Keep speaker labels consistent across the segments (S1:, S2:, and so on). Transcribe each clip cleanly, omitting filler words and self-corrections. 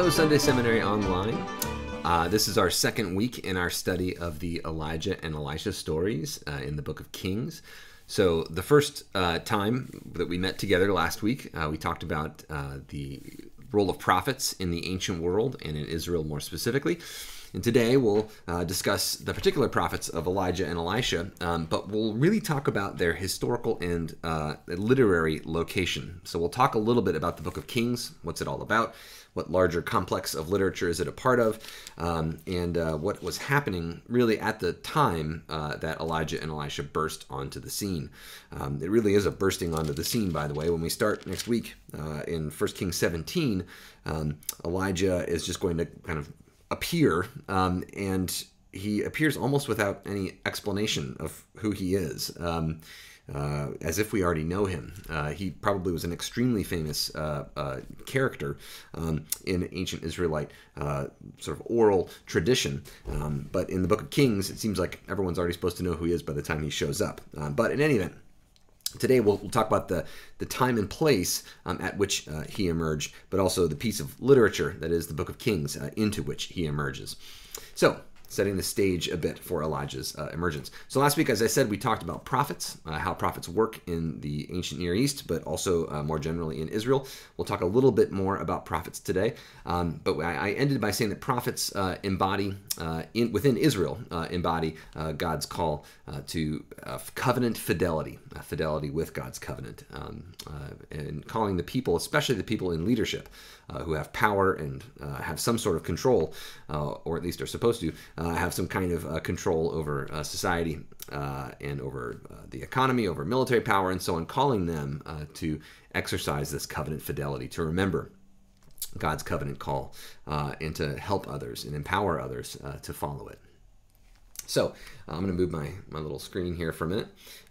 S1: Hello, Sunday Seminary Online. This is our second week in our study of the Elijah and Elisha stories in the book of Kings. So the first time that we met together last week, we talked about the role of prophets in the ancient world and in Israel more specifically. And today we'll discuss the particular prophets of Elijah and Elisha, but we'll really talk about their historical and literary location. So we'll talk a little bit about the book of Kings, what's it all about, what larger complex of literature is it a part of, and what was happening really at the time that Elijah and Elisha burst onto the scene. It really is a bursting onto the scene, by the way. When we start next week in 1 Kings 17, Elijah is just going to kind of appear, and he appears almost without any explanation of who he is, as if we already know him. He probably was an extremely famous character in ancient Israelite sort of oral tradition, but in the book of Kings, it seems like everyone's already supposed to know who he is by the time he shows up. But in any event, today we'll talk about the time and place at which he emerged, but also the piece of literature that is the book of Kings into which he emerges. So, setting the stage a bit for Elijah's emergence. So last week, as I said, we talked about prophets, how prophets work in the ancient Near East, but also more generally in Israel. We'll talk a little bit more about prophets today, but I ended by saying that prophets within Israel embody God's call to covenant fidelity, fidelity with God's covenant, and calling the people, especially the people in leadership, who have power and have some sort of control, or at least are supposed to have some kind of control over society and over the economy, over military power, and so on, calling them to exercise this covenant fidelity, to remember God's covenant call, and to help others and empower others to follow it. So I'm going to move my little screen here for a minute.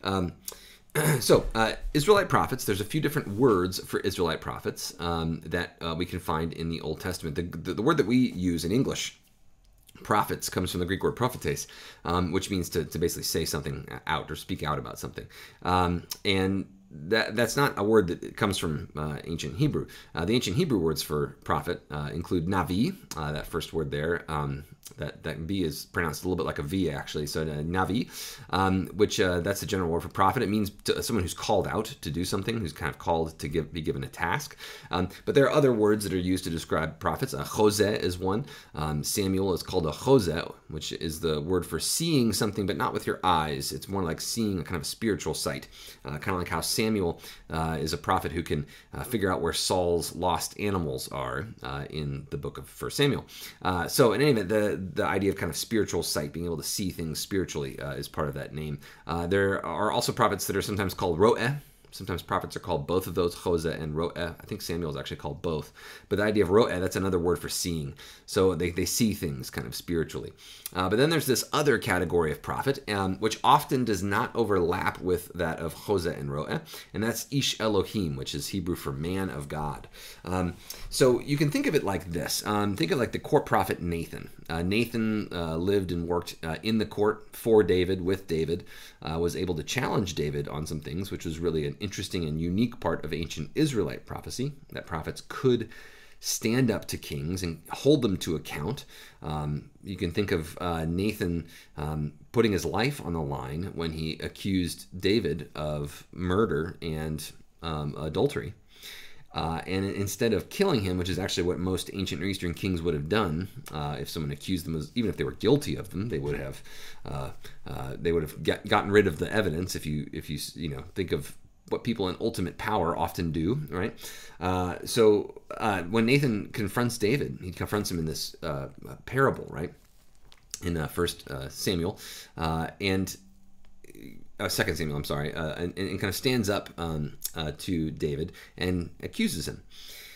S1: Israelite prophets, there's a few different words for Israelite prophets that we can find in the Old Testament. The word that we use in English, prophets, comes from the Greek word prophetes, which means to basically say something out or speak out about something. And that's not a word that comes from ancient Hebrew. The ancient Hebrew words for prophet include navi, that first word there. That V is pronounced a little bit like a V, actually. So navi, which that's the general word for prophet. It means someone who's called out to do something, who's kind of called to be given a task. But there are other words that are used to describe prophets. Choseh is one. Samuel is called a choseh, which is the word for seeing something, but not with your eyes. It's more like seeing a kind of a spiritual sight, kind of like how Samuel is a prophet who can figure out where Saul's lost animals are in the book of 1 Samuel. So in any event, the idea of kind of spiritual sight, being able to see things spiritually, is part of that name. There are also prophets that are sometimes called ro'eh. Sometimes prophets are called both of those, Choseh and ro'eh. I think Samuel is actually called both. But the idea of ro'eh, that's another word for seeing. So they see things kind of spiritually. But then there's this other category of prophet, which often does not overlap with that of Choseh and ro'eh, and that's Ish Elohim, which is Hebrew for man of God. So you can think of it like this. Think of like the court prophet Nathan. Nathan lived and worked in the court for David, with David, was able to challenge David on some things, which was really an interesting and unique part of ancient Israelite prophecy, that prophets could stand up to kings and hold them to account. You can think of Nathan putting his life on the line when he accused David of murder and adultery. And instead of killing him, which is actually what most ancient Near Eastern kings would have done, if someone accused them, even if they were guilty of them, they would have gotten rid of the evidence. If you think of what people in ultimate power often do, right? So when Nathan confronts David, he confronts him in this parable, right? In 1 Samuel, and 2 Samuel, I'm sorry, and kind of stands up to David and accuses him.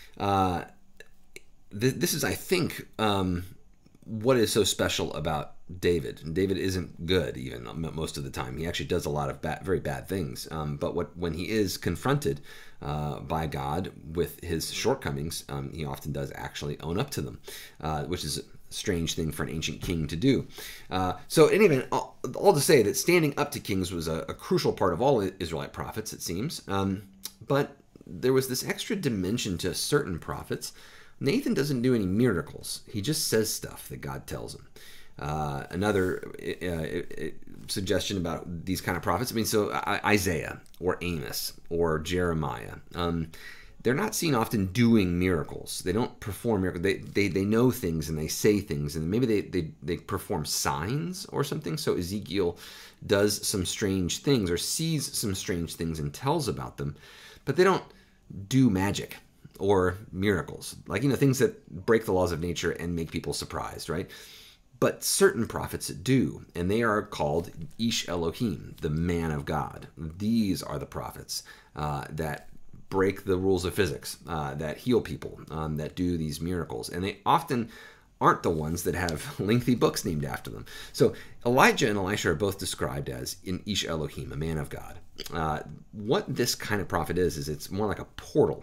S1: This is, I think, what is so special about David. David isn't good even most of the time. He actually does a lot of very bad things. But when he is confronted by God with his shortcomings, he often does actually own up to them, which is a strange thing for an ancient king to do. So anyway, all to say that standing up to kings was a crucial part of all Israelite prophets, it seems. But there was this extra dimension to certain prophets Nathan doesn't do any miracles. He just says stuff that God tells him. Another suggestion about these kind of prophets, so Isaiah or Amos or Jeremiah, they're not seen often doing miracles. They don't perform miracles. They know things and they say things, and maybe they perform signs or something. So Ezekiel does some strange things or sees some strange things and tells about them, but they don't do magic or miracles, like, things that break the laws of nature and make people surprised, right? But certain prophets do, and they are called Ish Elohim, the man of God. These are the prophets that break the rules of physics, that heal people, that do these miracles. And they often aren't the ones that have lengthy books named after them. So Elijah and Elisha are both described as in Ish Elohim, a man of God. What this kind of prophet is it's more like a portal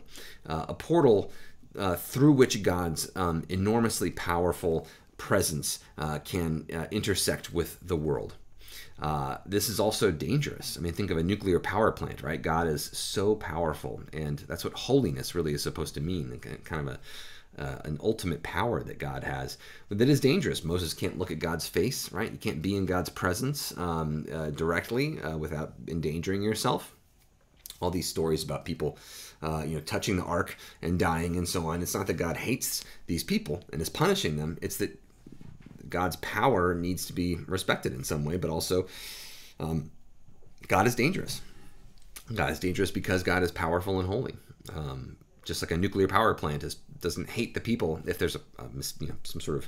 S1: through which God's enormously powerful presence can intersect with the world. This is also dangerous. Think of a nuclear power plant, right? God is so powerful, and that's what holiness really is supposed to mean, kind of an ultimate power that God has. But that is dangerous. Moses can't look at God's face, right? You can't be in God's presence directly without endangering yourself. All these stories about people touching the ark and dying and so on. It's not that God hates these people and is punishing them. It's that God's power needs to be respected in some way, but also God is dangerous. God is dangerous because God is powerful and holy. Just like a nuclear power plant doesn't hate the people if there's some sort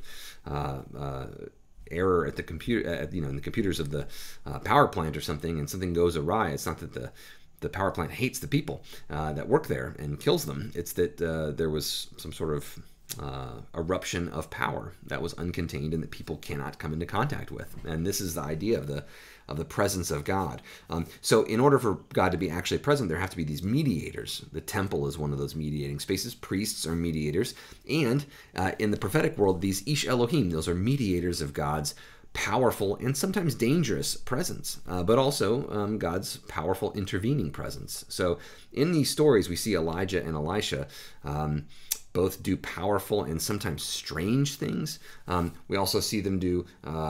S1: of error at the computer, in the computers of the power plant or something, and something goes awry. It's not that the power plant hates the people that work there and kills them. It's that there was some sort of eruption of power that was uncontained and that people cannot come into contact with. And this is the idea of the presence of God. So in order for God to be actually present, there have to be these mediators. The temple is one of those mediating spaces. Priests are mediators. And in the prophetic world, these Ish Elohim, those are mediators of God's powerful and sometimes dangerous presence, but also God's powerful intervening presence. So in these stories, we see Elijah and Elisha both do powerful and sometimes strange things. We also see them do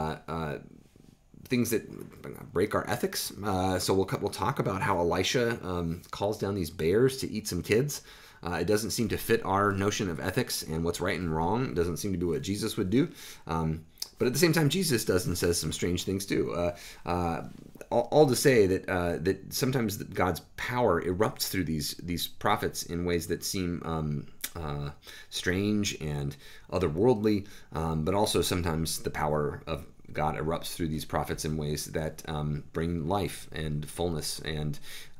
S1: things that break our ethics. So we'll talk about how Elisha calls down these bears to eat some kids. It doesn't seem to fit our notion of ethics and what's right and wrong. It doesn't seem to be what Jesus would do. But at the same time, Jesus does and says some strange things too. All to say that sometimes God's power erupts through these prophets in ways that seem strange and otherworldly, but also sometimes the power of God erupts through these prophets in ways that bring life and fullness and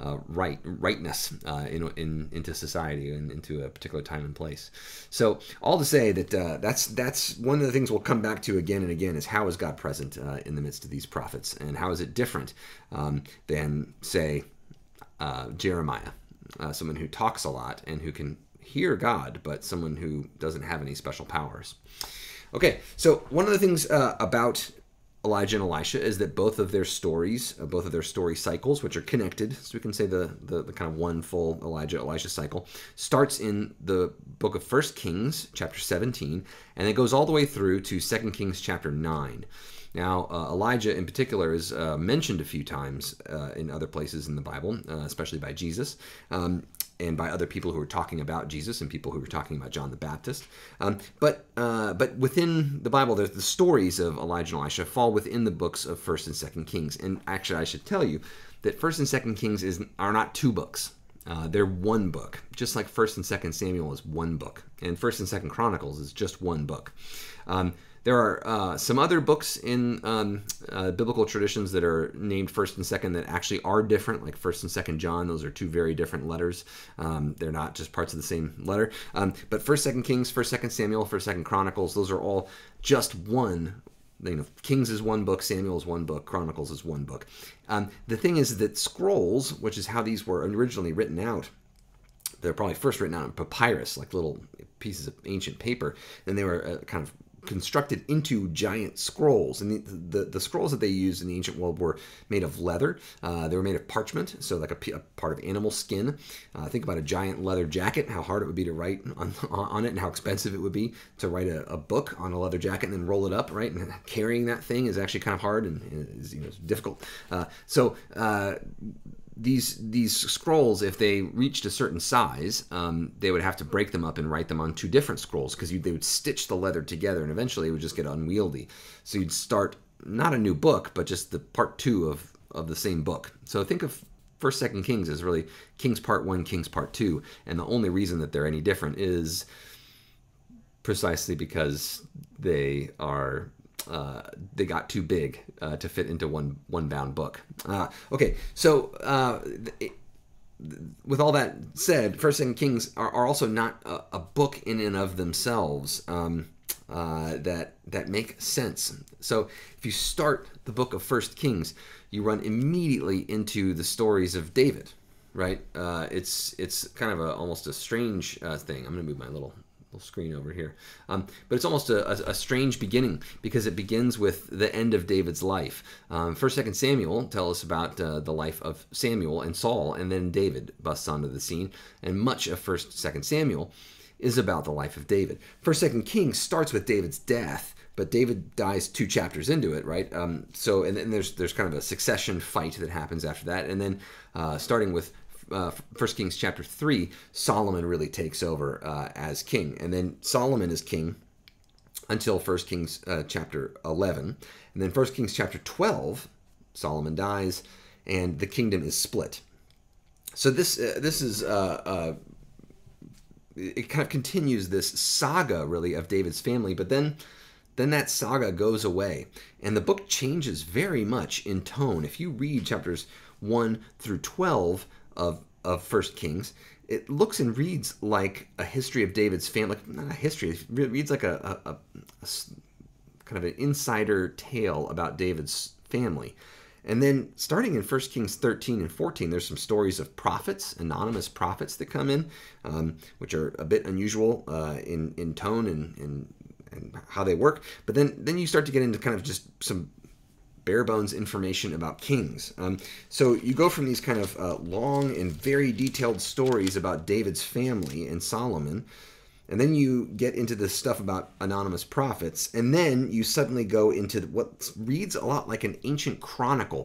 S1: rightness into society and into a particular time and place. So all to say that that's one of the things we'll come back to again and again is how is God present in the midst of these prophets, and how is it different than, say, Jeremiah, someone who talks a lot and who can hear God, but someone who doesn't have any special powers. Okay, so one of the things about Elijah and Elisha is that both of their stories, both of their story cycles, which are connected, so we can say the kind of one full Elijah-Elisha cycle, starts in the book of 1 Kings, chapter 17, and it goes all the way through to 2 Kings, chapter 9. Now, Elijah in particular is mentioned a few times in other places in the Bible, especially by Jesus, and by other people who are talking about Jesus and people who are talking about John the Baptist. But within the Bible, the stories of Elijah and Elisha fall within the books of 1st and 2nd Kings. And actually, I should tell you that 1st and 2nd Kings are not two books. They're one book, just like 1st and 2nd Samuel is one book, and 1st and 2nd Chronicles is just one book. There are some other books in biblical traditions that are named 1st and 2nd that actually are different, like 1st and 2nd John. Those are two very different letters. They're not just parts of the same letter. But 1st, 2nd Kings, 1st, 2nd Samuel, 1st, 2nd Chronicles, those are all just one. Kings is one book, Samuel is one book, Chronicles is one book. The thing is that scrolls, which is how these were originally written out, they're probably first written out on papyrus, like little pieces of ancient paper. Then they were kind of constructed into giant scrolls. And the scrolls that they used in the ancient world were made of leather. They were made of parchment, so like a part of animal skin. Think about a giant leather jacket, how hard it would be to write on it, and how expensive it would be to write a book on a leather jacket and then roll it up, right? And carrying that thing is actually kind of hard and is difficult. These scrolls, if they reached a certain size, they would have to break them up and write them on two different scrolls, because they would stitch the leather together, and eventually it would just get unwieldy. So you'd start not a new book, but just the part 2 of the same book. So think of 1st, 2nd Kings as really Kings Part 1, Kings Part 2, and the only reason that they're any different is precisely because they got too big to fit into one bound book. Okay, so with all that said, 1st and Kings are also not a book in and of themselves that make sense. So if you start the book of 1st Kings, you run immediately into the stories of David, right? It's kind of almost a strange thing. I'm going to move my little screen over here. But it's almost a strange beginning, because it begins with the end of David's life. 1st, 2nd Samuel tell us about the life of Samuel and Saul, and then David busts onto the scene. And much of 1st, 2nd Samuel is about the life of David. 1st, 2nd Kings starts with David's death, but David dies 2 chapters into it, right? And then there's kind of a succession fight that happens after that. And then starting with 1 Kings chapter 3, Solomon really takes over as king. And then Solomon is king until 1 Kings chapter 11. And then 1 Kings chapter 12, Solomon dies, and the kingdom is split. So this is it kind of continues this saga, really, of David's family, but then that saga goes away, and the book changes very much in tone. If you read chapters 1 through 12 of 1 Kings, it looks and reads like a history of David's family. Like, not a history, it reads like a kind of an insider tale about David's family. And then starting in 1 Kings 13 and 14, there's some stories of prophets, anonymous prophets that come in, which are a bit unusual in tone and how they work. But then you start to get into kind of just some bare bones information about kings. So you go from these kind of long and very detailed stories about David's family and Solomon, and then you get into this stuff about anonymous prophets, and then you suddenly go into what reads a lot like an ancient chronicle,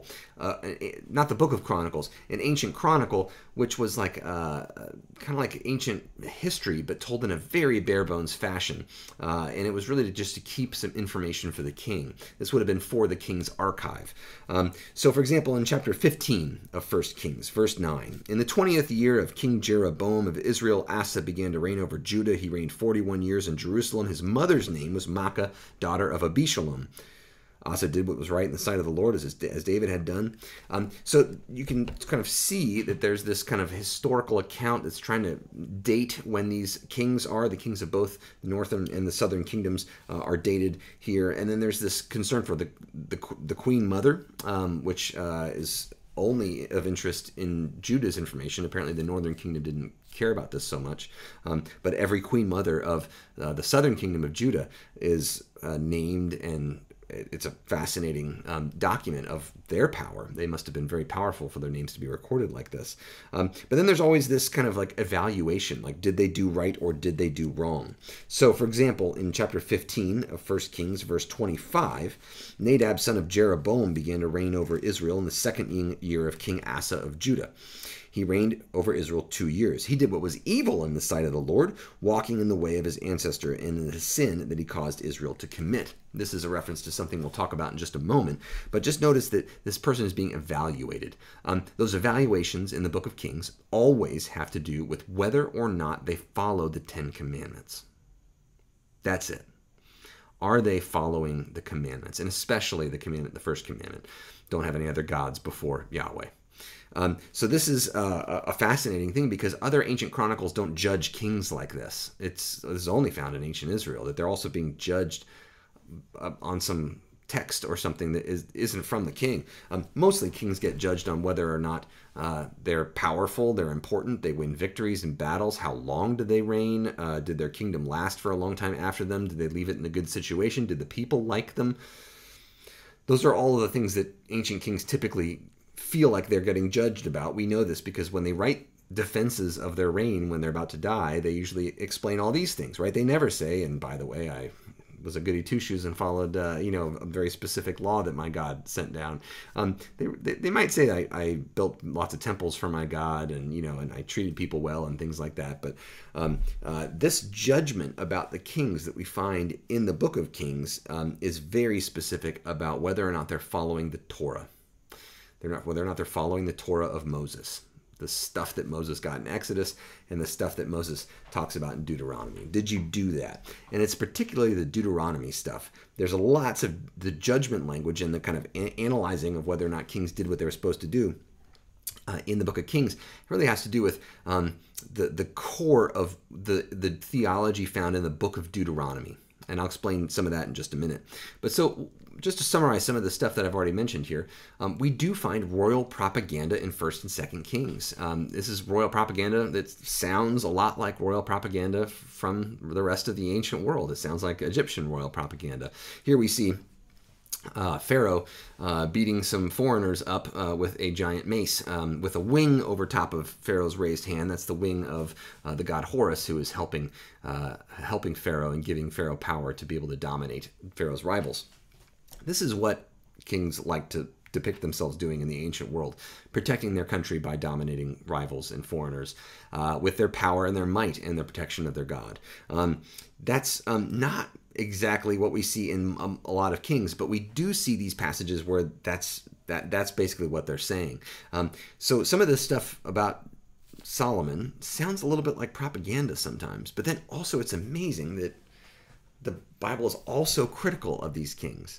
S1: not the Book of Chronicles, an ancient chronicle, which was like kind of like ancient history, but told in a very bare bones fashion. And it was really just to keep some information for the king. This would have been for the king's archive. So, for example, in chapter 15 of 1 Kings, verse 9, in the 20th year of King Jeroboam of Israel, Asa began to reign over Judah. He reigned 41 years in Jerusalem. His mother's name was Maacah, daughter of Abishalom. Asa did what was right in the sight of the Lord, as David had done. So you can kind of see that there's this kind of historical account that's trying to date when these kings are. The kings of both the northern and the southern kingdoms are dated here. And then there's this concern for the queen mother, which is only of interest in Judah's information. Apparently the northern kingdom didn't care about this so much. But every queen mother of the southern kingdom of Judah is named, and it's a fascinating document of their power. They must have been very powerful for their names to be recorded like this. But then there's always this kind of like evaluation, like did they do right or did they do wrong? So, for example, in chapter 15 of 1 Kings, verse 25, Nadab, son of Jeroboam, began to reign over Israel in the second year of King Asa of Judah. He reigned over Israel 2 years. He did what was evil in the sight of the Lord, walking in the way of his ancestor and in the sin that he caused Israel to commit. This is a reference to something we'll talk about in just a moment, but just notice that this person is being evaluated. Those evaluations in the book of Kings always have to do with whether or not they follow the 10 commandments. That's it. Are they following the commandments? And especially the commandment, the first commandment, don't have any other gods before Yahweh. So this is a fascinating thing, because other ancient chronicles don't judge kings like this. This is only found in ancient Israel, that they're also being judged on some text or something that isn't from the king. Mostly kings get judged on whether or not they're powerful, they're important, they win victories in battles, how long did they reign, did their kingdom last for a long time after them, did they leave it in a good situation, did the people like them? Those are all of the things that ancient kings typically feel like they're getting judged about. We know this because when they write defenses of their reign when they're about to die, they usually explain all these things, right? They never say, and by the way, I was a goody two-shoes and followed, a very specific law that my God sent down. They might say I built lots of temples for my God, and and I treated people well and things like that. But this judgment about the kings that we find in the Book of Kings is very specific about whether or not they're following the Torah. Whether or not they're following the Torah of Moses. The stuff that Moses got in Exodus and the stuff that Moses talks about in Deuteronomy. Did you do that? And it's particularly the Deuteronomy stuff. There's lots of the judgment language and the kind of analyzing of whether or not kings did what they were supposed to do in the Book of Kings. It really has to do with the core of the theology found in the Book of Deuteronomy. And I'll explain some of that in just a minute. But so, just to summarize some of the stuff that I've already mentioned here, we do find royal propaganda in 1st and 2nd Kings. This is royal propaganda that sounds a lot like royal propaganda from the rest of the ancient world. It sounds like Egyptian royal propaganda. Here we see Pharaoh beating some foreigners up with a giant mace with a wing over top of Pharaoh's raised hand. That's the wing of the god Horus, who is helping Pharaoh and giving Pharaoh power to be able to dominate Pharaoh's rivals. This is what kings like to depict themselves doing in the ancient world, protecting their country by dominating rivals and foreigners with their power and their might and the protection of their god. That's not exactly what we see in a lot of kings, but we do see these passages where that's basically what they're saying. So some of this stuff about Solomon sounds a little bit like propaganda sometimes, but then also it's amazing that the Bible is also critical of these kings.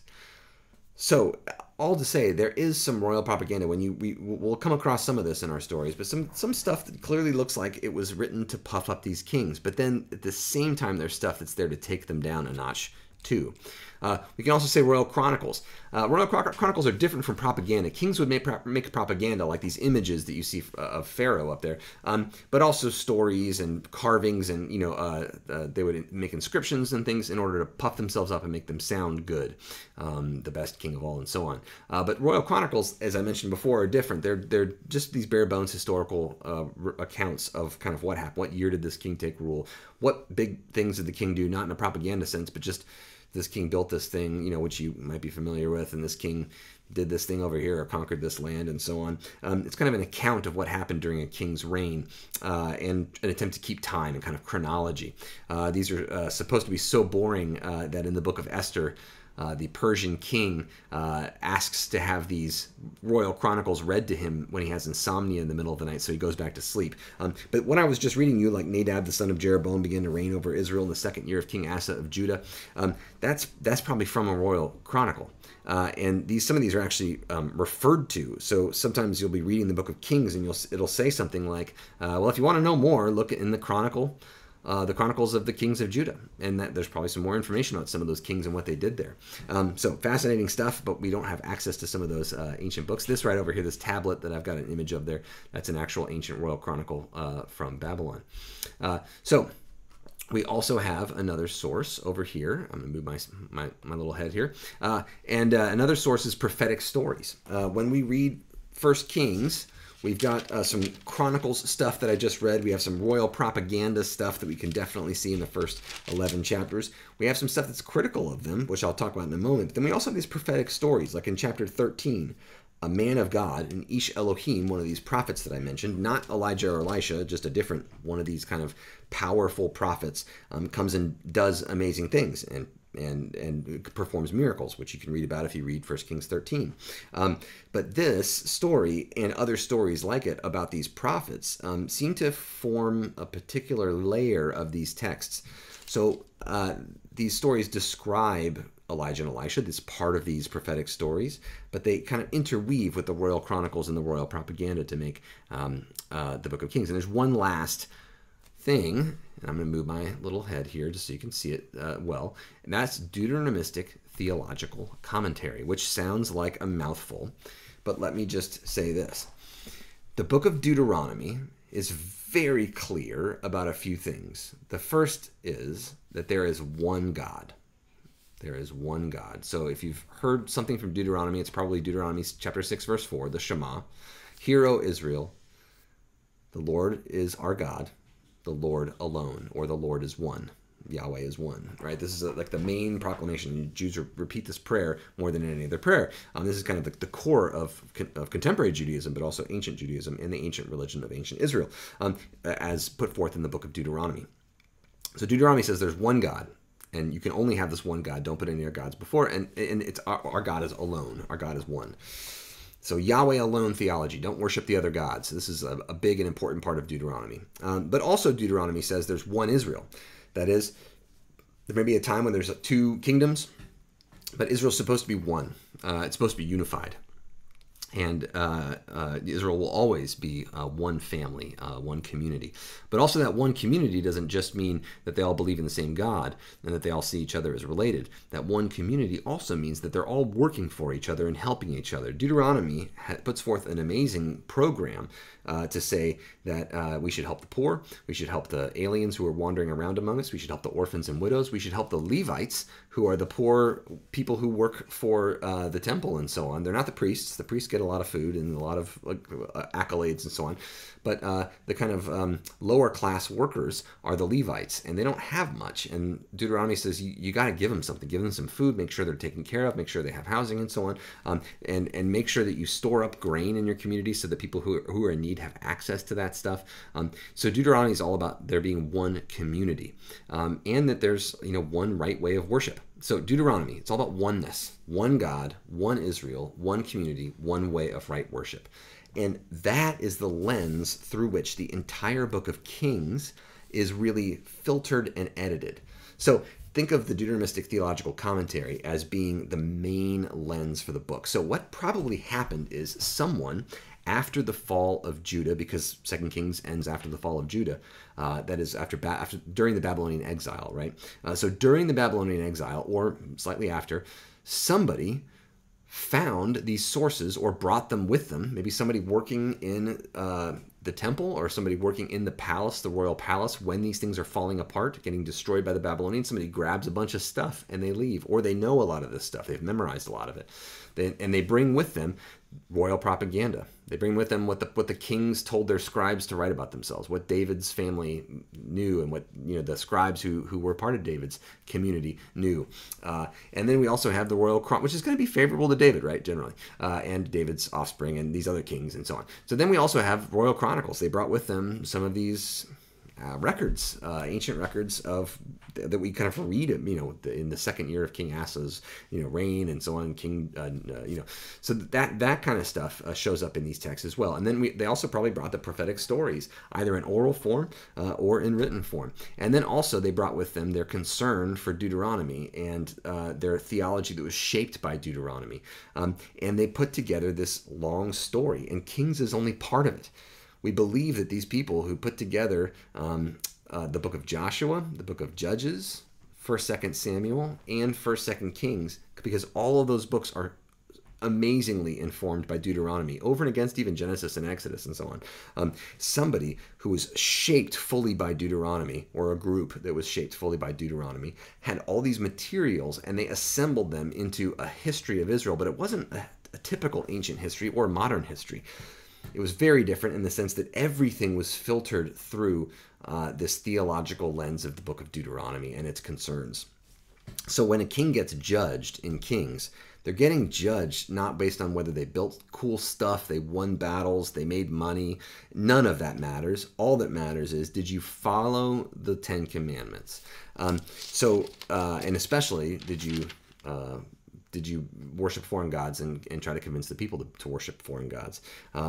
S1: So, all to say, there is some royal propaganda. We'll come across some of this in our stories, but some stuff that clearly looks like it was written to puff up these kings. But then, at the same time, there's stuff that's there to take them down a notch, too. We can also say royal chronicles. Royal chronicles are different from propaganda. Kings would make propaganda like these images that you see of Pharaoh up there, but also stories and carvings, and they would make inscriptions and things in order to puff themselves up and make them sound good, the best king of all, and so on. But royal chronicles, as I mentioned before, are different. They're just these bare bones historical accounts of kind of what happened. What year did this king take rule? What big things did the king do? Not in a propaganda sense, but just this king built this thing, which you might be familiar with, and this king did this thing over here or conquered this land and so on. It's kind of an account of what happened during a king's reign and an attempt to keep time and kind of chronology. These are supposed to be so boring that in the book of Esther, the Persian king asks to have these royal chronicles read to him when he has insomnia in the middle of the night, so he goes back to sleep. But when I was just reading you, like Nadab, the son of Jeroboam, began to reign over Israel in the 2nd year of King Asa of Judah, that's probably from a royal chronicle. And some of these are actually referred to. So sometimes you'll be reading the book of Kings and it'll say something like, well, if you want to know more, look in the Chronicles of the kings of Judah, and there's probably some more information about some of those kings and what they did there. So fascinating stuff, but we don't have access to some of those ancient books. This right over here, this tablet that I've got an image of there, that's an actual ancient royal chronicle from Babylon. So we also have another source over here. I'm going to move my little head here. And another source is prophetic stories. When we read 1 Kings, we've got some Chronicles stuff that I just read. We have some royal propaganda stuff that we can definitely see in the first 11 chapters. We have some stuff that's critical of them, which I'll talk about in a moment. But then we also have these prophetic stories, like in chapter 13, a man of God, an Ish Elohim, one of these prophets that I mentioned, not Elijah or Elisha, just a different one of these kind of powerful prophets, comes and does amazing things and performs miracles, which you can read about if you read 1 Kings 13. But this story and other stories like it about these prophets seem to form a particular layer of these texts. So these stories describe Elijah and Elisha, this part of these prophetic stories, but they kind of interweave with the royal chronicles and the royal propaganda to make the book of Kings. And there's one last thing, and I'm going to move my little head here just so you can see it well, and that's Deuteronomistic theological commentary, which sounds like a mouthful, but let me just say this. The book of Deuteronomy is very clear about a few things. The first is that there is one God. There is one God. So if you've heard something from Deuteronomy, it's probably Deuteronomy chapter 6, verse 4, the Shema. Hear, O Israel, the Lord is our God, the Lord alone, or the Lord is one. Yahweh is one, right? This is like the main proclamation. Jews repeat this prayer more than any other prayer. This is kind of the core of contemporary Judaism, but also ancient Judaism and the ancient religion of ancient Israel, as put forth in the book of Deuteronomy. So Deuteronomy says there's one God, and you can only have this one God. Don't put any other gods before. And it's our God is alone. Our God is one. So Yahweh alone theology. Don't worship the other gods. This is a big and important part of Deuteronomy. But also Deuteronomy says there's one Israel. That is, there may be a time when there's two kingdoms, but Israel's supposed to be one. It's supposed to be unified. And Israel will always be one family, one community. But also that one community doesn't just mean that they all believe in the same God and that they all see each other as related. That one community also means that they're all working for each other and helping each other. Deuteronomy puts forth an amazing program to say that we should help the poor, we should help the aliens who are wandering around among us, we should help the orphans and widows, we should help the Levites, who are the poor people who work for the temple and so on. They're not the priests. The priests get a lot of food and a lot of accolades and so on. But the kind of lower class workers are the Levites, and they don't have much. And Deuteronomy says you got to give them something. Give them some food, make sure they're taken care of, make sure they have housing and so on, and make sure that you store up grain in your community so that people who are in need have access to that stuff. So Deuteronomy is all about there being one community, and that there's one right way of worship. So Deuteronomy, it's all about oneness, one God, one Israel, one community, one way of right worship. And that is the lens through which the entire book of Kings is really filtered and edited. So think of the Deuteronomistic theological commentary as being the main lens for the book. So what probably happened is someone, after the fall of Judah, because 2 Kings ends after the fall of Judah, that is during the Babylonian exile, right? So during the Babylonian exile, or slightly after, somebody found these sources or brought them with them. Maybe somebody working in the temple or somebody working in the palace, the royal palace, when these things are falling apart, getting destroyed by the Babylonians, somebody grabs a bunch of stuff and they leave. Or they know a lot of this stuff. They've memorized a lot of it. And they bring with them royal propaganda. They bring with them what the kings told their scribes to write about themselves, what David's family knew, and what the scribes who were part of David's community knew. And then we also have the royal crown, which is going to be favorable to David, right, generally, and David's offspring and these other kings and so on. So then we also have royal chronicles. They brought with them some of these records, ancient records that we kind of read, in the second year of King Asa's, reign and so on. So that kind of stuff shows up in these texts as well. And then they also probably brought the prophetic stories, either in oral form or in written form. And then also they brought with them their concern for Deuteronomy and their theology that was shaped by Deuteronomy. And they put together this long story, and Kings is only part of it. We believe that these people who put together the book of Joshua, the book of Judges, 1st, 2nd Samuel, and 1st, 2nd Kings, because all of those books are amazingly informed by Deuteronomy, over and against even Genesis and Exodus and so on. Somebody who was shaped fully by Deuteronomy, or a group that was shaped fully by Deuteronomy, had all these materials, and they assembled them into a history of Israel, but it wasn't a typical ancient history or modern history. It was very different in the sense that everything was filtered through this theological lens of the book of Deuteronomy and its concerns. So when a king gets judged in Kings, they're getting judged not based on whether they built cool stuff, they won battles, they made money. None of that matters. All that matters is, did you follow the Ten Commandments? And especially, did you worship foreign gods and try to convince the people to worship foreign gods?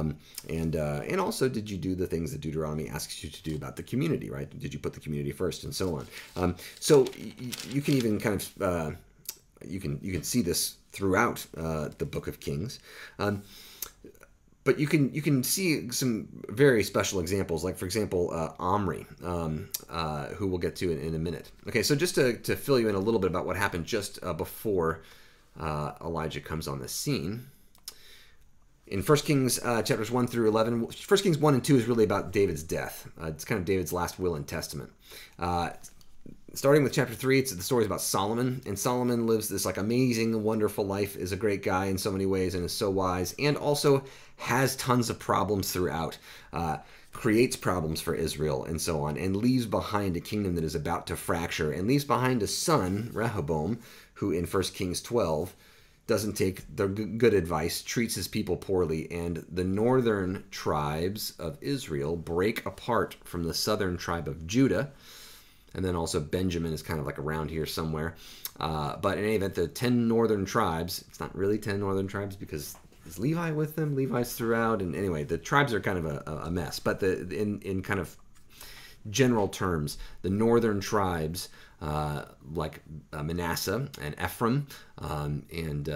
S1: And also, did you do the things that Deuteronomy asks you to do about the community, right? Did you put the community first, and so on? So you can even kind of, you can see this throughout the book of Kings. but you can see some very special examples, like for example Omri, who we'll get to in a minute. Okay, so just to fill you in a little bit about what happened just before Elijah comes on the scene. In 1 Kings chapters 1 through 11, 1 Kings 1 and 2 is really about David's death. It's kind of David's last will and testament. Starting with chapter 3, it's the stories about Solomon. And Solomon lives this like amazing, wonderful life, is a great guy in so many ways and is so wise, and also has tons of problems throughout. Creates problems for Israel and so on, and leaves behind a kingdom that is about to fracture, and leaves behind a son, Rehoboam, who in 1 Kings 12 doesn't take the good advice, treats his people poorly, and the northern tribes of Israel break apart from the southern tribe of Judah. And then also Benjamin is kind of like around here somewhere. But in any event, the 10 northern tribes, it's not really 10 northern tribes because is Levi with them? Levi's throughout. And anyway, the tribes are kind of a mess. But in kind of general terms, the northern tribes, like Manasseh and Ephraim, and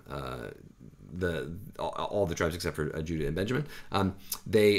S1: all the tribes except for Judah and Benjamin, they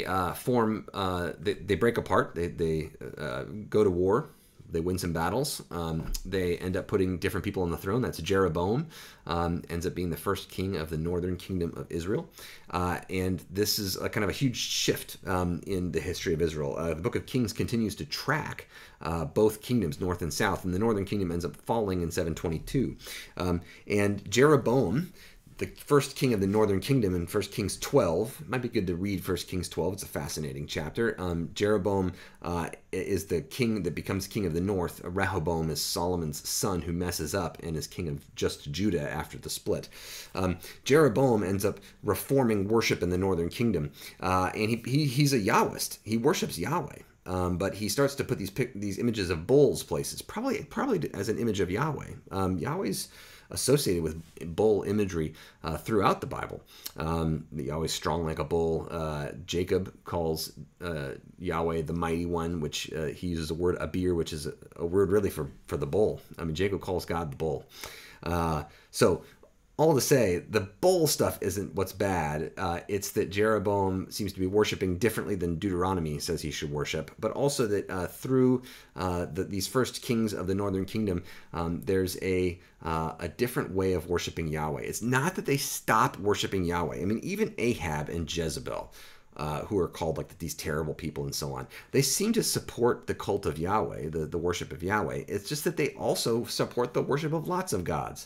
S1: break apart. They go to war. They win some battles. They end up putting different people on the throne. That's Jeroboam. Ends up being the first king of the northern kingdom of Israel. And this is a kind of a huge shift in the history of Israel. The book of Kings continues to track both kingdoms, north and south. And the northern kingdom ends up falling in 722. And Jeroboam, the first king of the northern kingdom in 1 Kings 12. It might be good to read 1 Kings 12. It's a fascinating chapter. Jeroboam is the king that becomes king of the north. Rehoboam is Solomon's son who messes up and is king of just Judah after the split. Jeroboam ends up reforming worship in the northern kingdom. And he's a Yahwist. He worships Yahweh. But he starts to put these images of bulls places, probably as an image of Yahweh. Yahweh's associated with bull imagery throughout the Bible. Yahweh's strong like a bull. Jacob calls Yahweh the mighty one, which he uses the word abir, which is a word really for the bull. I mean, Jacob calls God the bull. So all to say, the bull stuff isn't what's bad. It's that Jeroboam seems to be worshiping differently than Deuteronomy says he should worship, but also that through these first kings of the northern kingdom, there's a different way of worshiping Yahweh. It's not that they stop worshiping Yahweh. I mean, even Ahab and Jezebel, who are called like these terrible people and so on, they seem to support the cult of Yahweh, the worship of Yahweh. It's just that they also support the worship of lots of gods.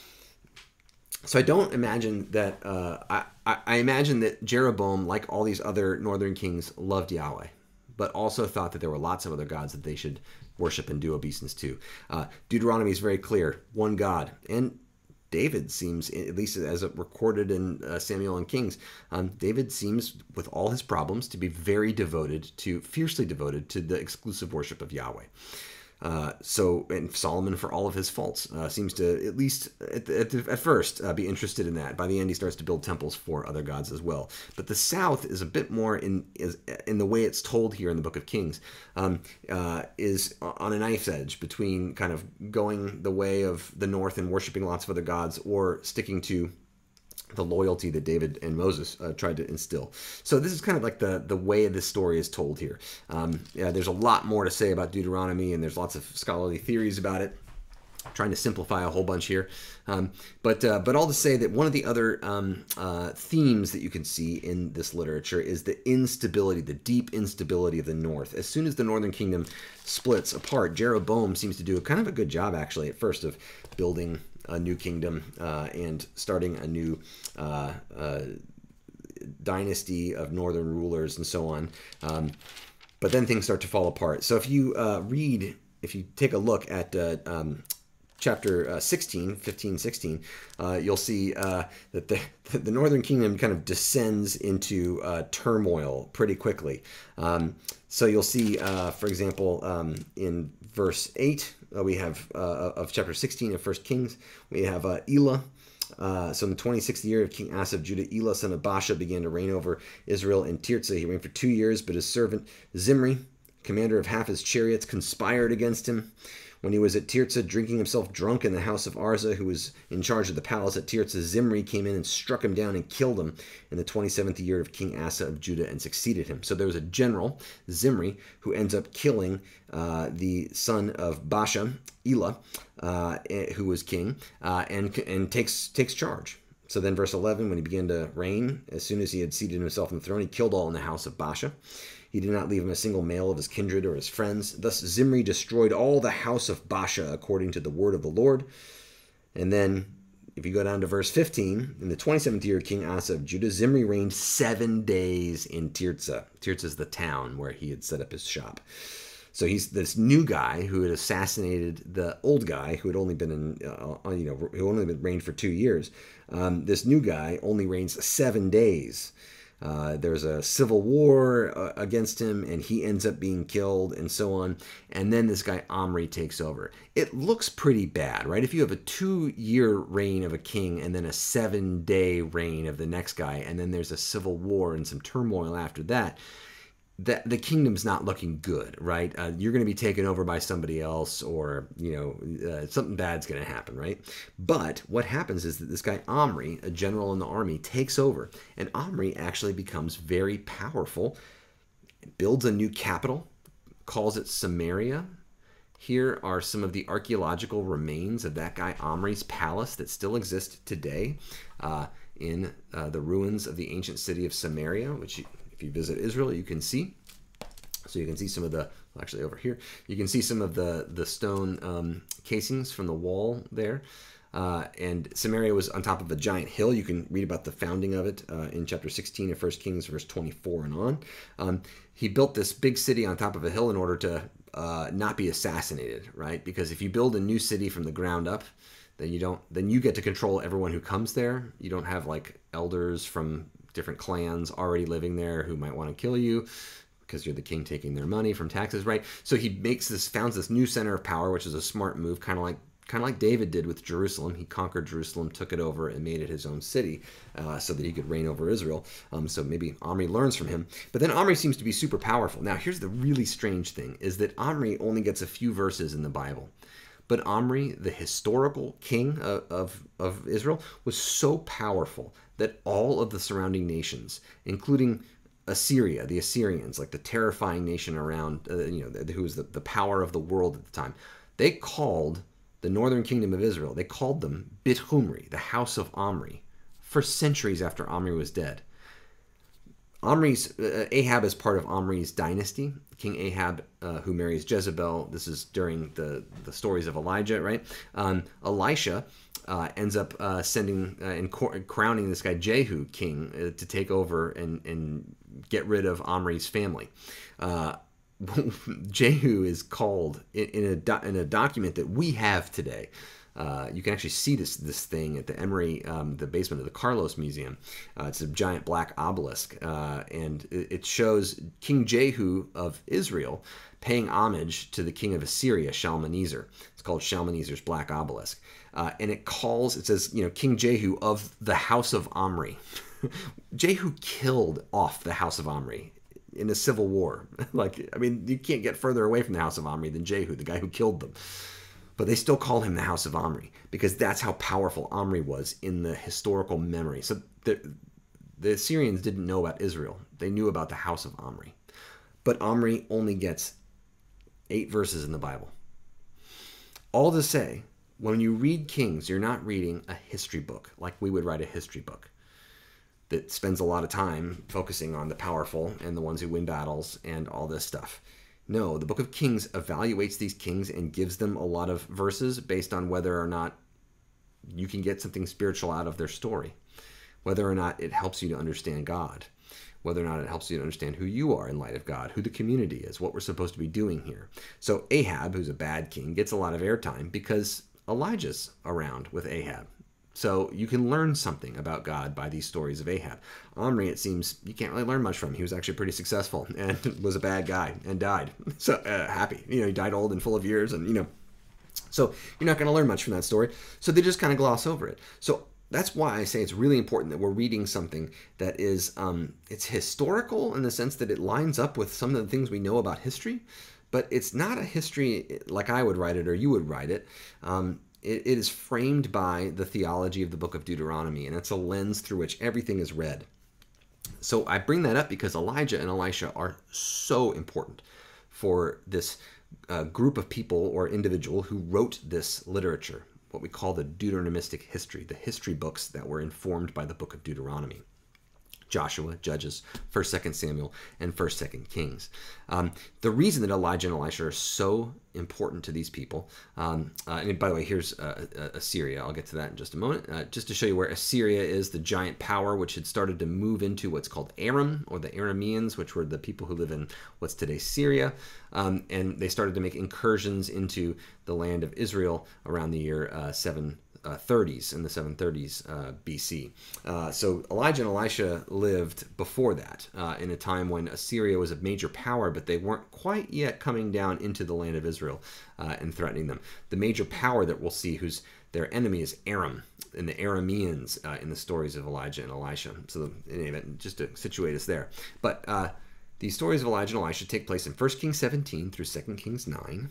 S1: So I don't imagine that, I imagine that Jeroboam, like all these other northern kings, loved Yahweh, but also thought that there were lots of other gods that they should worship and do obeisance to. Deuteronomy is very clear, one God. And David seems, at least as recorded in Samuel and Kings, David seems, with all his problems, to be very fiercely devoted to the exclusive worship of Yahweh. And Solomon, for all of his faults, seems to, at least at first, be interested in that. By the end, he starts to build temples for other gods as well. But the South is a bit more in the way it's told here in the Book of Kings, is on a knife's edge between kind of going the way of the North and worshiping lots of other gods, or sticking to the loyalty that David and Moses tried to instill. So this is kind of like the way this story is told here. There's a lot more to say about Deuteronomy, and there's lots of scholarly theories about it. I'm trying to simplify a whole bunch here. But all to say that one of the other themes that you can see in this literature is the instability, the deep instability of the North. As soon as the Northern Kingdom splits apart, Jeroboam seems to do kind of a good job, actually, at first, of building a new kingdom and starting a new dynasty of northern rulers and so on. But then things start to fall apart. So if you take a look at chapter 15, 16, you'll see that the northern kingdom kind of descends into turmoil pretty quickly. So you'll see, for example, in verse 8, we have of chapter 16 of 1 Kings, we have Elah. So in the 26th year of King Asa of Judah, Elah, son of Baasha, began to reign over Israel in Tirzah. He reigned for 2 years, but his servant Zimri commander of half his chariots, conspired against him. When he was at Tirzah, drinking himself drunk in the house of Arza, who was in charge of the palace at Tirzah, Zimri came in and struck him down and killed him in the 27th year of King Asa of Judah and succeeded him. So there was a general, Zimri, who ends up killing the son of Baasha, Elah, who was king, and takes charge. So then verse 11, when he began to reign, as soon as he had seated himself on the throne, he killed all in the house of Baasha. He did not leave him a single male of his kindred or his friends. Thus Zimri destroyed all the house of Baasha according to the word of the Lord. And then, if you go down to verse 15, in the 27th year of King Asa of Judah, Zimri reigned 7 days in Tirzah. Tirzah is the town where he had set up his shop. So he's this new guy who had assassinated the old guy who had only been who only been reigned for 2 years. This new guy only reigns 7 days. There's a civil war against him, and he ends up being killed, and so on. And then this guy Omri takes over. It looks pretty bad, right? If you have a 2-year reign of a king, and then a 7-day reign of the next guy, and then there's a civil war and some turmoil after that, the kingdom's not looking good, right? You're going to be taken over by somebody else, or something bad's going to happen, right? But what happens is that this guy Omri, a general in the army, takes over, and Omri actually becomes very powerful, builds a new capital, calls it Samaria. Here are some of the archaeological remains of that guy Omri's palace that still exist today in the ruins of the ancient city of Samaria, which if you visit Israel, you can see. So you can see some of the, actually over here, you can see some of the stone casings from the wall there. And Samaria was on top of a giant hill. You can read about the founding of it in chapter 16 of 1 Kings, verse 24 and on. He built this big city on top of a hill in order to not be assassinated, right? Because if you build a new city from the ground up, then you get to control everyone who comes there. You don't have like elders from different clans already living there who might want to kill you because you're the king taking their money from taxes, right? So he founds this new center of power, which is a smart move, kind of like David did with Jerusalem. He conquered Jerusalem, took it over, and made it his own city so that he could reign over Israel. So maybe Omri learns from him. But then Omri seems to be super powerful. Now, here's the really strange thing, is that Omri only gets a few verses in the Bible. But Omri, the historical king of Israel, was so powerful that all of the surrounding nations, including Assyria, the Assyrians, like the terrifying nation around, who was the power of the world at the time, they called the northern kingdom of Israel, they called them Bit Humri, the house of Omri, for centuries after Omri was dead. Ahab is part of Omri's dynasty. King Ahab, who marries Jezebel. This is during the stories of Elijah, right? Elisha ends up sending and crowning this guy Jehu king to take over and get rid of Omri's family. Jehu is called in a document that we have today. You can actually see this thing at the Emory, the basement of the Carlos Museum. It's a giant black obelisk, and it shows King Jehu of Israel paying homage to the king of Assyria, Shalmaneser. It's called Shalmaneser's black obelisk, and it says, King Jehu of the house of Omri. Jehu killed off the house of Omri in a civil war. You can't get further away from the house of Omri than Jehu, the guy who killed them. But they still call him the house of Omri because that's how powerful Omri was in the historical memory. So the Assyrians didn't know about Israel. They knew about the house of Omri. But Omri only gets 8 verses in the Bible. All to say, when you read Kings, you're not reading a history book like we would write a history book that spends a lot of time focusing on the powerful and the ones who win battles and all this stuff. No, the book of Kings evaluates these kings and gives them a lot of verses based on whether or not you can get something spiritual out of their story, whether or not it helps you to understand God, whether or not it helps you to understand who you are in light of God, who the community is, what we're supposed to be doing here. So Ahab, who's a bad king, gets a lot of airtime because Elijah's around with Ahab. So you can learn something about God by these stories of Ahab. Omri, it seems, you can't really learn much from. He was actually pretty successful and was a bad guy and died. So happy. He died old and full of years and, so you're not going to learn much from that story. So they just kind of gloss over it. So that's why I say it's really important that we're reading something that is it's historical in the sense that it lines up with some of the things we know about history, but it's not a history like I would write it or you would write it. It is framed by the theology of the book of Deuteronomy, and it's a lens through which everything is read. So I bring that up because Elijah and Elisha are so important for this group of people or individual who wrote this literature, what we call the Deuteronomistic history, the history books that were informed by the book of Deuteronomy. Joshua, Judges, 1st, 2nd Samuel, and 1st, 2nd Kings. The reason that Elijah and Elisha are so important to these people, and by the way, here's Assyria. I'll get to that in just a moment. Just to show you where Assyria is, the giant power which had started to move into what's called Aram, or the Arameans, which were the people who live in what's today Syria. And they started to make incursions into the land of Israel around the year 730s, in the 730s BC. So Elijah and Elisha lived before that, in a time when Assyria was a major power, but they weren't quite yet coming down into the land of Israel and threatening them. The major power that we'll see who's their enemy is Aram, and the Arameans in the stories of Elijah and Elisha. So in any event, just to situate us there. But these stories of Elijah and Elisha take place in 1 Kings 17 through 2 Kings 9.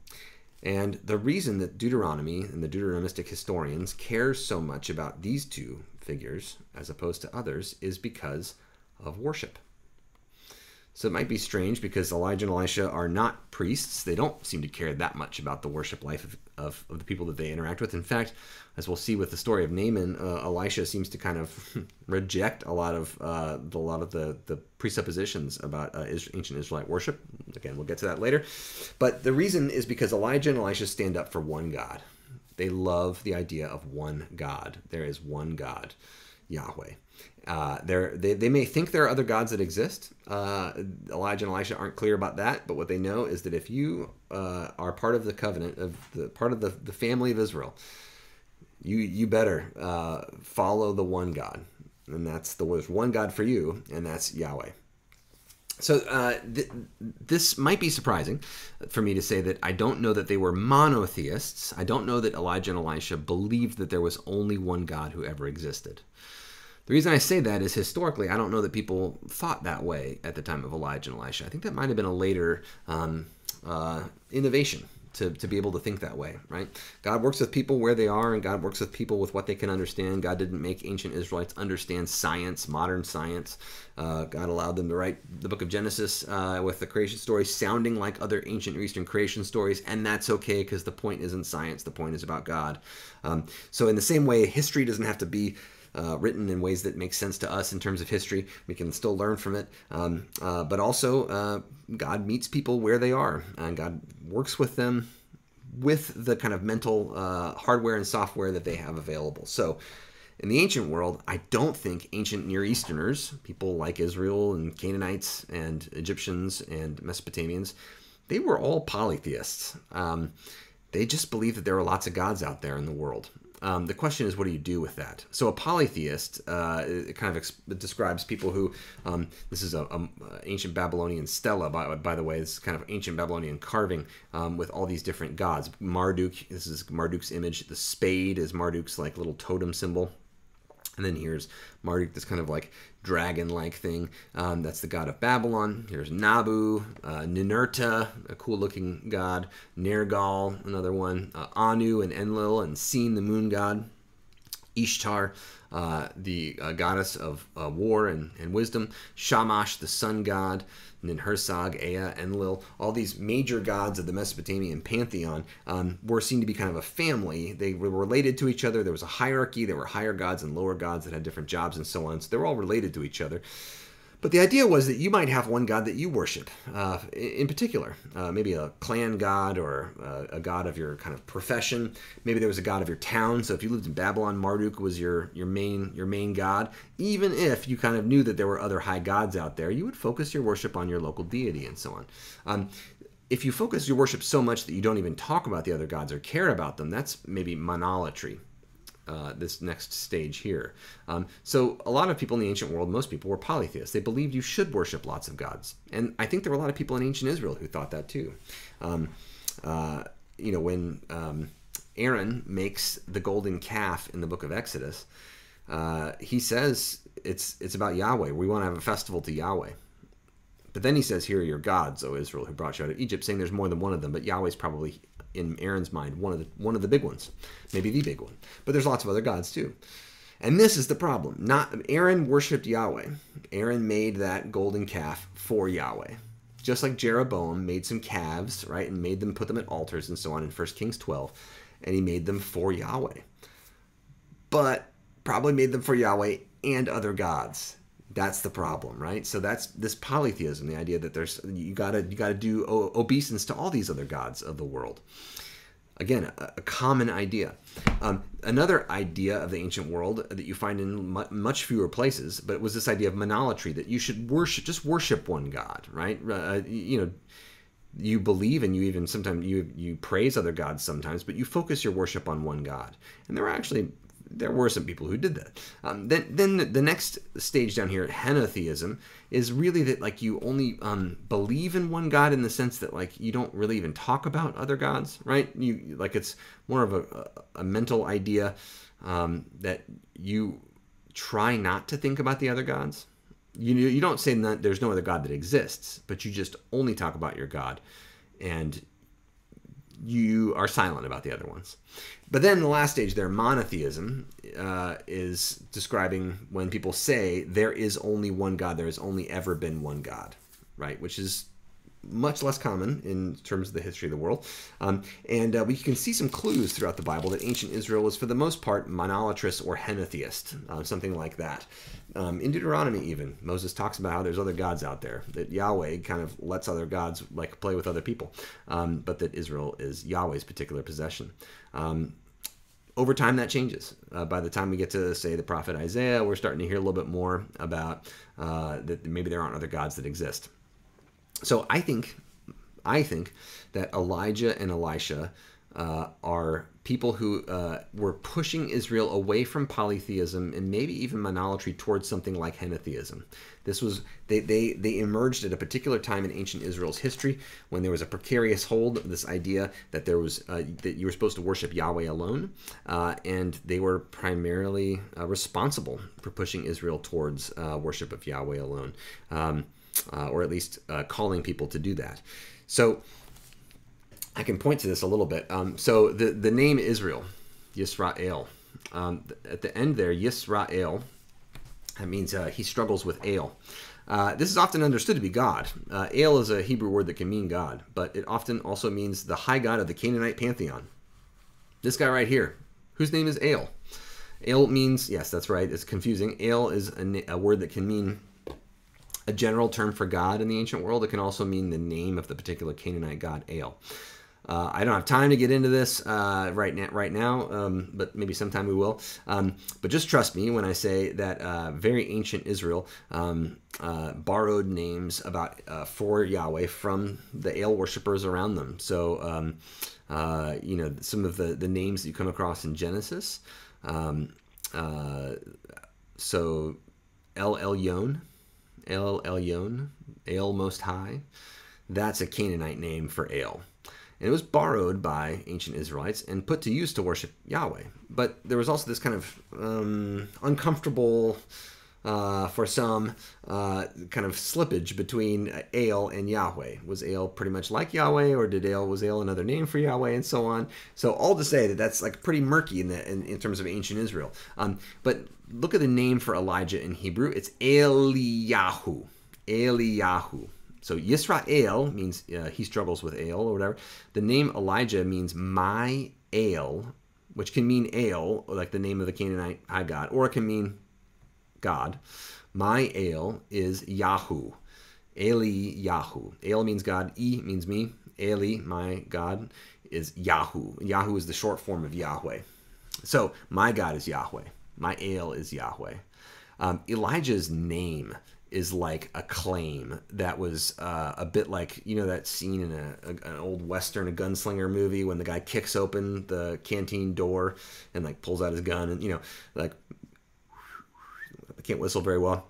S1: And the reason that Deuteronomy and the Deuteronomistic historians care so much about these two figures as opposed to others is because of worship. So it might be strange because Elijah and Elisha are not priests. They don't seem to care that much about the worship life of the people that they interact with. In fact, as we'll see with the story of Naaman, Elisha seems to kind of reject a lot of the presuppositions about ancient Israelite worship. Again, we'll get to that later. But the reason is because Elijah and Elisha stand up for one God. They love the idea of one God. There is one God, Yahweh. They may think there are other gods that exist. Elijah and Elisha aren't clear about that, but what they know is that if you are part of the covenant, part of the family of Israel, you better follow the one God, and there's one God for you, and that's Yahweh. So this might be surprising for me to say that I don't know that they were monotheists. I don't know that Elijah and Elisha believed that there was only one God who ever existed. The reason I say that is historically, I don't know that people thought that way at the time of Elijah and Elisha. I think that might have been a later innovation to be able to think that way, right? God works with people where they are, and God works with people with what they can understand. God didn't make ancient Israelites understand science, modern science. God allowed them to write the book of Genesis with the creation story sounding like other ancient Eastern creation stories, and that's okay because the point isn't science. The point is about God. So in the same way, history doesn't have to be written in ways that make sense to us in terms of history. We can still learn from it. But also, God meets people where they are, and God works with them with the kind of mental hardware and software that they have available. So in the ancient world, I don't think ancient Near Easterners, people like Israel and Canaanites and Egyptians and Mesopotamians, they were all polytheists. They just believed that there were lots of gods out there in the world. The question is, what do you do with that? So a polytheist it kind of describes people who, this is an ancient Babylonian stela, by the way. This is kind of ancient Babylonian carving with all these different gods. Marduk, this is Marduk's image. The spade is Marduk's like little totem symbol. And then here's Marduk, this kind of like dragon-like thing. That's the god of Babylon. Here's Nabu, Ninurta, a cool-looking god. Nergal, another one. Anu and Enlil and Sin, the moon god. Ishtar, the goddess of war and wisdom. Shamash, the sun god. Ninhursag, Ea, Enlil, all these major gods of the Mesopotamian pantheon were seen to be kind of a family. They were related to each other. There was a hierarchy. There were higher gods and lower gods that had different jobs and so on. So they were all related to each other. But the idea was that you might have one god that you worship in particular, maybe a clan god or a god of your kind of profession. Maybe there was a god of your town. So if you lived in Babylon, Marduk was your main god. Even if you kind of knew that there were other high gods out there, you would focus your worship on your local deity and so on. If you focus your worship so much that you don't even talk about the other gods or care about them, that's maybe monolatry. This next stage here. So a lot of people in the ancient world, most people were polytheists. They believed you should worship lots of gods. And I think there were a lot of people in ancient Israel who thought that too. When Aaron makes the golden calf in the book of Exodus, he says it's about Yahweh. We want to have a festival to Yahweh. But then he says, here are your gods, O Israel, who brought you out of Egypt, saying there's more than one of them, but Yahweh's probably, in Aaron's mind, one of the big ones, maybe the big one. But there's lots of other gods too. And this is the problem. Not Aaron worshipped Yahweh. Aaron made that golden calf for Yahweh. Just like Jeroboam made some calves, right, and made them, put them at altars and so on in 1 Kings 12, and he made them for Yahweh. But probably made them for Yahweh and other gods. That's the problem, right? So that's this polytheism, the idea that there's you gotta do obeisance to all these other gods of the world. Again, a common idea. Another idea of the ancient world that you find in much fewer places, but it was this idea of monolatry, that you should worship one God, right? You believe, and you even sometimes you praise other gods sometimes, but you focus your worship on one God. And there were some people who did that. Then the next stage down here, henotheism, is really that like you only believe in one God in the sense that like you don't really even talk about other gods, right? You like it's more of a mental idea that you try not to think about the other gods. You don't say that there's no other God that exists, but you just only talk about your God, and you are silent about the other ones. But then the last stage there, monotheism, is describing when people say there is only one God, there has only ever been one God, right? Which is much less common in terms of the history of the world. And we can see some clues throughout the Bible that ancient Israel was, for the most part, monolatrous or henotheist, something like that. In Deuteronomy even, Moses talks about how there's other gods out there, that Yahweh kind of lets other gods like play with other people, but that Israel is Yahweh's particular possession. Over time, that changes. By the time we get to, say, the prophet Isaiah, we're starting to hear a little bit more about that maybe there aren't other gods that exist. So I think that Elijah and Elisha are people who were pushing Israel away from polytheism and maybe even monolatry towards something like henotheism. This was they emerged at a particular time in ancient Israel's history when there was a precarious hold of this idea that there was that you were supposed to worship Yahweh alone, and they were primarily responsible for pushing Israel towards worship of Yahweh alone. Or at least calling people to do that. So I can point to this a little bit. So the name Israel, Yisrael, at the end there, Yisrael, that means he struggles with El. This is often understood to be God. El is a Hebrew word that can mean God, but it often also means the high god of the Canaanite pantheon. This guy right here, whose name is El. El means, yes, that's right, it's confusing. El is a word that can mean a general term for God in the ancient world. It can also mean the name of the particular Canaanite god, El. I don't have time to get into this right now, but maybe sometime we will. But just trust me when I say that very ancient Israel borrowed names for Yahweh from the El worshippers around them. So, some of the names that you come across in Genesis. So, El Elyon, El Elyon, El Most High. That's a Canaanite name for El. And it was borrowed by ancient Israelites and put to use to worship Yahweh. But there was also this kind of uncomfortable, for some, kind of slippage between El and Yahweh. Was El pretty much like Yahweh, or was El another name for Yahweh, and so on? So all to say that that's like pretty murky in terms of ancient Israel. But look at the name for Elijah in Hebrew. It's Eliyahu. Eliyahu. So Yisrael means he struggles with El or whatever. The name Elijah means my El, which can mean El, like the name of the Canaanite high god, or it can mean God. My El is Yahu. Eliyahu. El means God. E means me. Eli, my God, is Yahu. Yahu is the short form of Yahweh. So my God is Yahweh. My El is Yahweh. Elijah's name is like a claim that was a bit like, that scene in an old Western, a gunslinger movie, when the guy kicks open the canteen door and like pulls out his gun and, like, I can't whistle very well.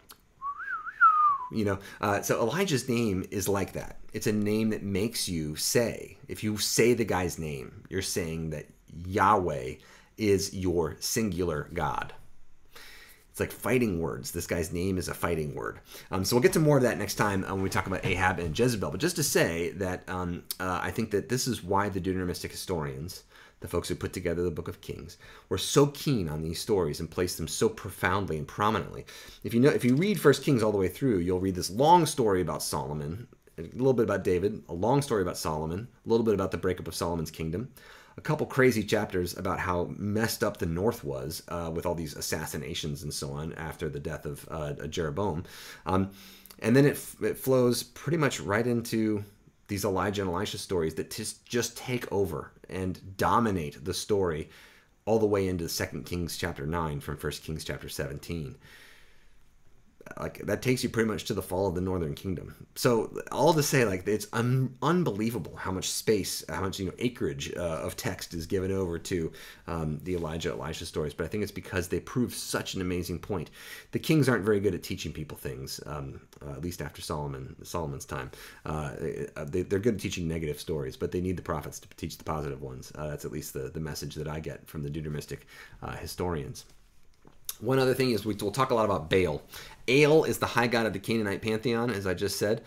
S1: So Elijah's name is like that. It's a name that makes you say, if you say the guy's name, you're saying that Yahweh is your singular God. It's like fighting words. This guy's name is a fighting word. So we'll get to more of that next time when we talk about Ahab and Jezebel. But just to say that I think that this is why the Deuteronomistic historians, the folks who put together the Book of Kings, were so keen on these stories and placed them so profoundly and prominently. If you read First Kings all the way through, you'll read this long story about Solomon, a little bit about David, a long story about Solomon, a little bit about the breakup of Solomon's kingdom, a couple crazy chapters about how messed up the north was with all these assassinations and so on after the death of Jeroboam. And then it flows pretty much right into these Elijah and Elisha stories that just take over and dominate the story all the way into 2 Kings chapter 9 from 1 Kings chapter 17. Like, that takes you pretty much to the fall of the northern kingdom. So all to say, like, it's unbelievable how much space, how much acreage of text is given over to the Elijah, Elisha stories. But I think it's because they prove such an amazing point. The kings aren't very good at teaching people things, at least after Solomon's time. They're good at teaching negative stories, but they need the prophets to teach the positive ones. That's at least the message that I get from the Deuteronomistic historians. One other thing is we'll talk a lot about Baal. El is the high god of the Canaanite pantheon, as I just said,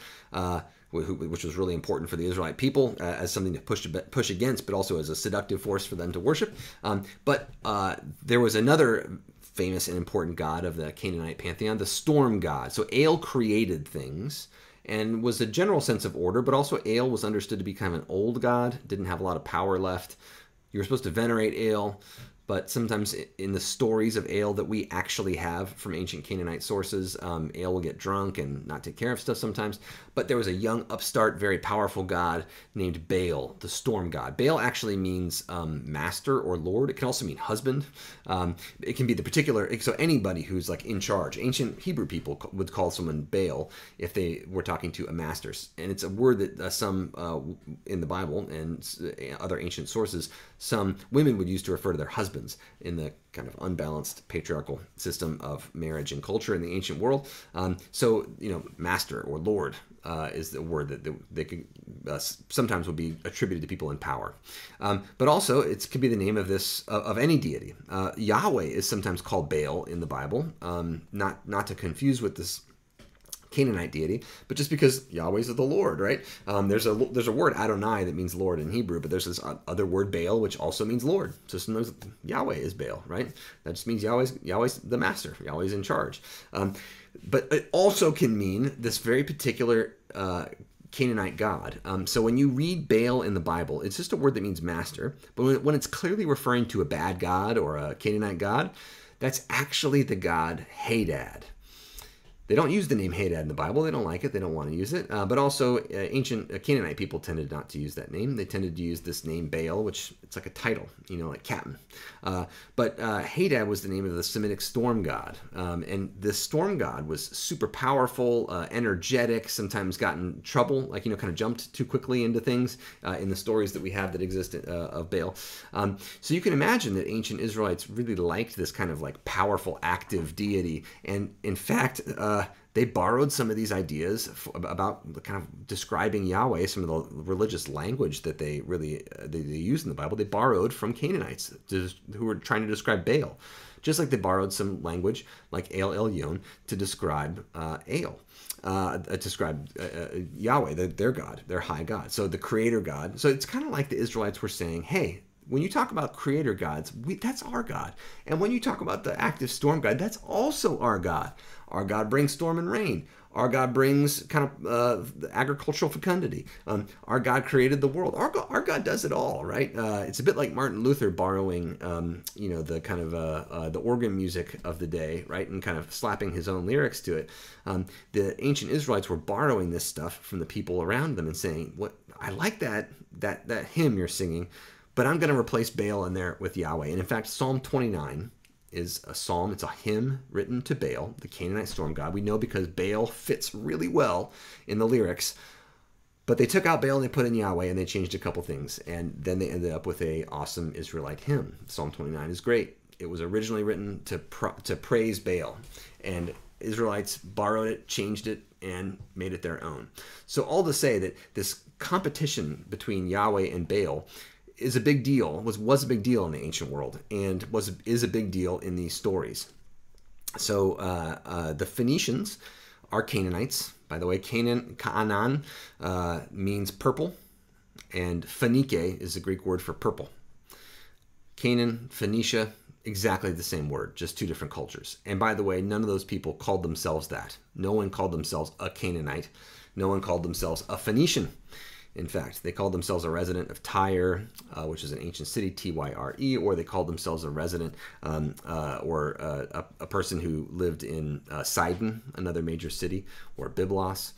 S1: which was really important for the Israelite people as something to push against, but also as a seductive force for them to worship. But there was another famous and important god of the Canaanite pantheon, the storm god. So El created things and was a general sense of order, but also El was understood to be kind of an old god, didn't have a lot of power left. You were supposed to venerate El. But sometimes in the stories of El that we actually have from ancient Canaanite sources, El will get drunk and not take care of stuff sometimes. But there was a young, upstart, very powerful god named Baal, the storm god. Baal actually means master or lord. It can also mean husband. It can be the particular, so anybody who's like in charge. Ancient Hebrew people would call someone Baal if they were talking to a master. And it's a word that some in the Bible and other ancient sources, some women would use to refer to their husbands in the kind of unbalanced patriarchal system of marriage and culture in the ancient world. So, master or lord is the word that they could sometimes would be attributed to people in power. But also, it could be the name of any deity. Yahweh is sometimes called Baal in the Bible, not to confuse with this Canaanite deity, but just because Yahweh's the Lord, right? There's a word Adonai that means Lord in Hebrew, but there's this other word Baal which also means Lord. So sometimes Yahweh is Baal, right? That just means Yahweh's the master. Yahweh's in charge. But it also can mean this very particular Canaanite god. So when you read Baal in the Bible, it's just a word that means master. But when it's clearly referring to a bad god or a Canaanite god, that's actually the god Hadad. They don't use the name Hadad in the Bible. They don't like it. They don't want to use it. But also, ancient Canaanite people tended not to use that name. They tended to use this name Baal, which it's like a title, like captain. But Hadad was the name of the Semitic storm god. And this storm god was super powerful, energetic, sometimes got in trouble, kind of jumped too quickly into things in the stories that we have that exist of Baal. So you can imagine that ancient Israelites really liked this kind of like powerful, active deity. And in fact, they borrowed some of these ideas about kind of describing Yahweh, some of the religious language that they use in the Bible. They borrowed from Canaanites who were trying to describe Baal, just like they borrowed some language like El Elyon to describe Yahweh, their God, their high God. So the creator God. So it's kind of like the Israelites were saying, hey, when you talk about creator gods, that's our God. And when you talk about the active storm god, that's also our God. Our God brings storm and rain. Our God brings kind of agricultural fecundity. Our God created the world. Our God does it all, right? It's a bit like Martin Luther borrowing, the kind of the organ music of the day, right, and kind of slapping his own lyrics to it. The ancient Israelites were borrowing this stuff from the people around them and saying, "What I like that hymn you're singing, but I'm going to replace Baal in there with Yahweh." And in fact, Psalm 29 is a psalm. It's a hymn written to Baal, the Canaanite storm god. We know because Baal fits really well in the lyrics. But they took out Baal and they put in Yahweh and they changed a couple things. And then they ended up with an awesome Israelite hymn. Psalm 29 is great. It was originally written to praise Baal. And Israelites borrowed it, changed it, and made it their own. So all to say that this competition between Yahweh and Baal is a big deal, was a big deal in the ancient world, and is a big deal in these stories. So the Phoenicians are Canaanites. By the way, Canaan means purple, and Phoenike is the Greek word for purple. Canaan, Phoenicia, exactly the same word, just two different cultures. And by the way, none of those people called themselves that. No one called themselves a Canaanite. No one called themselves a Phoenician. In fact, they called themselves a resident of Tyre, which is an ancient city, Tyre, or they called themselves a resident or a person who lived in Sidon, another major city, or Byblos,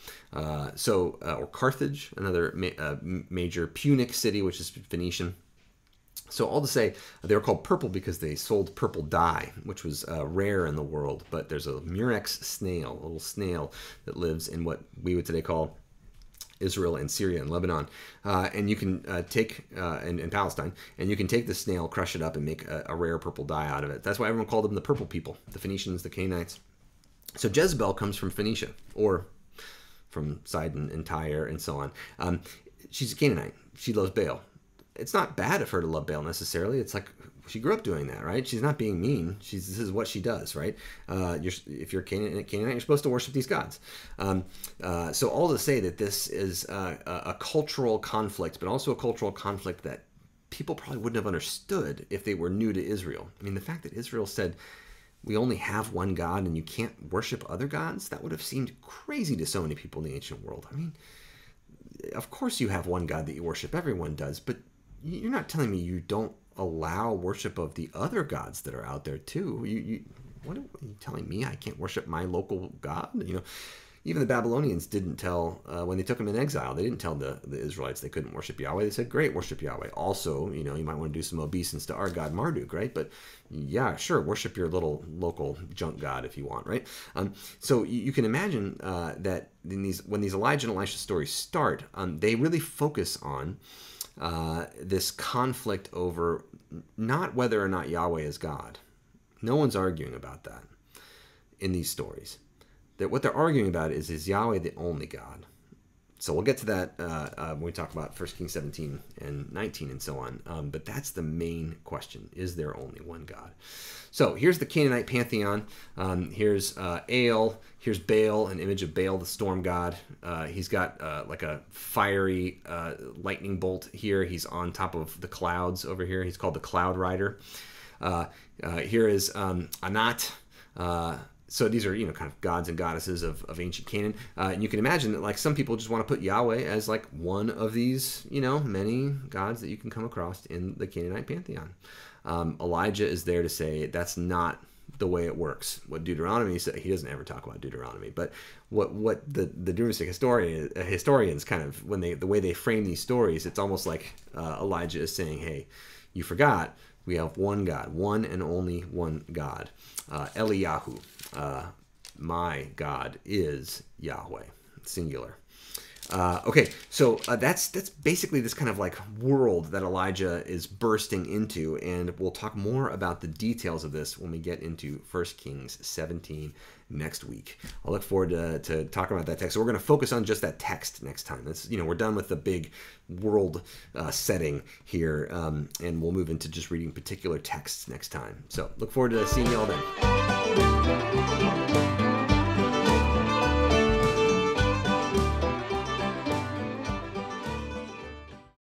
S1: or Carthage, another major Punic city, which is Phoenician. So all to say, they were called purple because they sold purple dye, which was rare in the world. But there's a murex snail, a little snail that lives in what we would today call Israel and Syria and Lebanon, and you can take in Palestine, and you can take the snail, crush it up, and make a rare purple dye out of it. That's why everyone called them the purple people, the Phoenicians, the Canaanites. So Jezebel comes from Phoenicia, or from Sidon and Tyre and so on. She's a Canaanite. She loves Baal. It's not bad of her to love Baal necessarily. It's like she grew up doing that, right? She's not being mean. This is what she does, right? If you're a Canaanite, you're supposed to worship these gods. So all to say that this is a cultural conflict, but also a cultural conflict that people probably wouldn't have understood if they were new to Israel. I mean, the fact that Israel said, we only have one God and you can't worship other gods, that would have seemed crazy to so many people in the ancient world. I mean, of course you have one God that you worship. Everyone does, but you're not telling me you don't allow worship of the other gods that are out there too. What are you telling me I can't worship my local God? Even the Babylonians didn't tell, when they took them in exile, they didn't tell the Israelites they couldn't worship Yahweh. They said, great, worship Yahweh. Also, you might want to do some obeisance to our God Marduk, right? But yeah, sure, worship your little local junk god if you want, right? So you can imagine that when these Elijah and Elisha stories start, they really focus on this conflict over not whether or not Yahweh is God. No one's arguing about that in these stories. That what they're arguing about is Yahweh the only God? So we'll get to that when we talk about 1 Kings 17 and 19 and so on. But that's the main question. Is there only one God? So here's the Canaanite pantheon. Here's El. Here's Baal, an image of Baal, the storm god. He's got like a fiery lightning bolt here. He's on top of the clouds over here. He's called the Cloud Rider. Here is Anat. So these are, kind of gods and goddesses of ancient Canaan. And you can imagine that, like, some people just want to put Yahweh as, like, one of these, many gods that you can come across in the Canaanite pantheon. Elijah is there to say that's not the way it works. What Deuteronomy said, he doesn't ever talk about Deuteronomy, but what the Druidistic historians kind of, the way they frame these stories, it's almost like Elijah is saying, hey, you forgot, we have one God, one and only one God. Eliyahu, my God is Yahweh, singular. Okay, so that's basically this kind of like world that Elijah is bursting into, and we'll talk more about the details of this when we get into 1 Kings 17 next week. I'll look forward to talking about that text. So we're going to focus on just that text next time. That's, we're done with the big world setting here, and we'll move into just reading particular texts next time. So look forward to seeing you all then.